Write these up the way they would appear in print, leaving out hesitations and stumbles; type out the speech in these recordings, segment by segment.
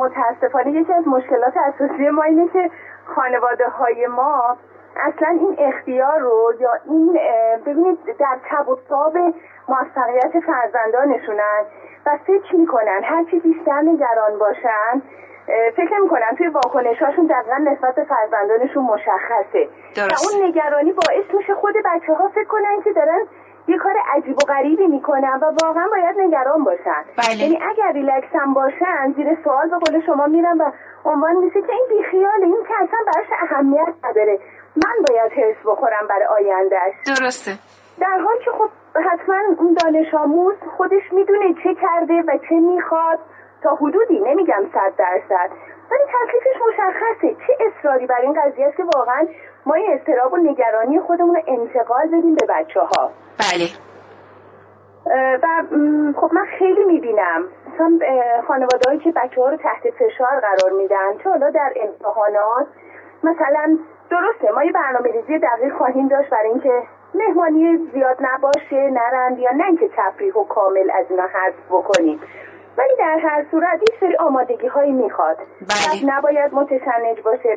متاسفانه یکی از مشکلات اساسی ما اینه که خانواده‌های ما اصلا این اختیار رو یا این ببینید در تب و تاب موفقیت فرزندانشونن و فکر میکنن هرچی بیشتر نگران باشن فکر میکنن توی واکنشاشون دقیقا نسبت به فرزندانشون مشخصه و اون نگرانی باعث میشه خود بچه ها فکر کنن که دارن یه کار عجیب و غریبی میکنن و واقعا باید نگران باشن. یعنی اگر ریلکس هم باشن زیر سوال به قول شما میرن و عنوان میشه که این بیخیاله، این که اصلا براش اهمیت نداره، من باید حرص بخورم برای آیندهش. درسته. در حال که خب حتما اون دانش آموز خودش میدونه چه کرده و چه میخواد، تا حدودی نمیگم 100%، ولی تکلیفش مشخصه. چه اصراری بر این قضیه است که واقعا ما این اضطراب و نگرانی خودمون رو انتقال بدیم به بچه‌ها. بله. و خب من خیلی میبینم مثلا خانواده‌هایی که بچه‌ها رو تحت فشار قرار میدن، چه حالا در امتحانات مثلا. درسته ما یه برنامه‌ریزی دقیق خواهیم داشت برای اینکه مهمانی زیاد نباشه، نرند، یا نه اینکه تفریح و کامل از اینا حذف بکنیم، ولی در هر صورت یه سری آمادگی‌هایی میخواد. بله. نباید متشنج باشه.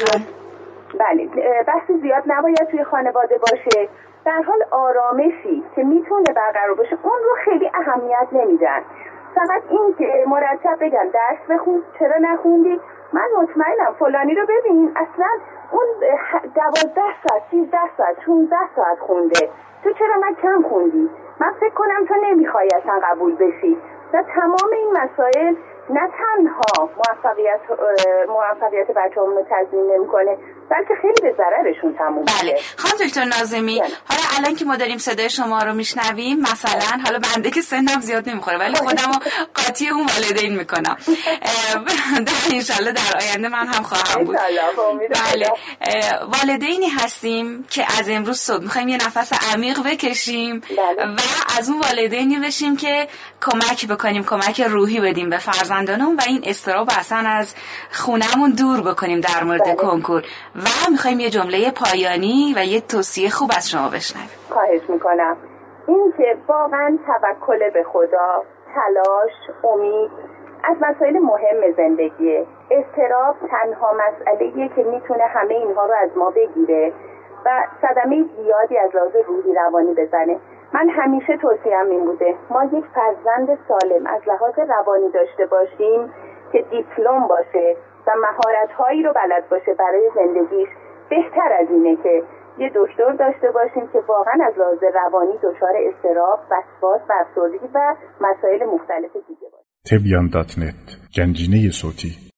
بله. بحث زیاد نباید توی خانواده باشه. در حال آرامشی که میتونه برقرار باشه اون رو خیلی اهمیت نمیدن. فقط این که مرتب بگن درس بخون، چرا نخوندی؟ من مطمئنم فلانی رو ببین اصلا اون 12 ساعت 13 ساعت 16 ساعت خونده، تو چرا من کم خوندی؟ من فکر کنم تو نمیخوای اصلا قبول بشی. و تمام این مسائل نه تنها موفقیت بچه‌هامون رو تضمین نمی‌کنه، بلکه خیلی به ضررشون تموم میشه. بله. خانم دکتر ناظمی، حالا الان که ما داریم صدای شما رو میشنویم، مثلا حالا بنده که سنم زیاد نمیخوره ولی خودمو قاطی اون والدین میکنم. ان شاءالله در آینده من هم خواهم بود. بله. والدینی هستیم که از امروز صبح میخوایم یه نفس عمیق بکشیم و از اون والدینی بشیم که کمک بکنیم، کمک روحی بدیم به فرزندانمون و این استراب اصلا از خونمون دور بکنیم در مورد کنکور. و میخوایم یه جمله پایانی و یه توصیه خوب از شما بشنویم. خواهش میکنم. این که واقعا توکل به خدا، تلاش، امید از مسائل مهم زندگیه. اضطراب تنها مسئله‌ایه که میتونه همه اینها رو از ما بگیره و صدمه زیادی از لحاظ روحی روانی بزنه. من همیشه توصیه‌ام این بوده ما یک فرزند سالم از لحاظ روانی داشته باشیم که دیپلم باشه و مهارت‌هایی رو بلد باشه برای زندگیش. بهتر از اینه که یه دکتر داشته باشیم که واقعا از لحاظ روانی دچار اضطراب، وسواس و افسردگی و مسائل مختلف دیگه باشه. تبیان.net گنجینه صوتی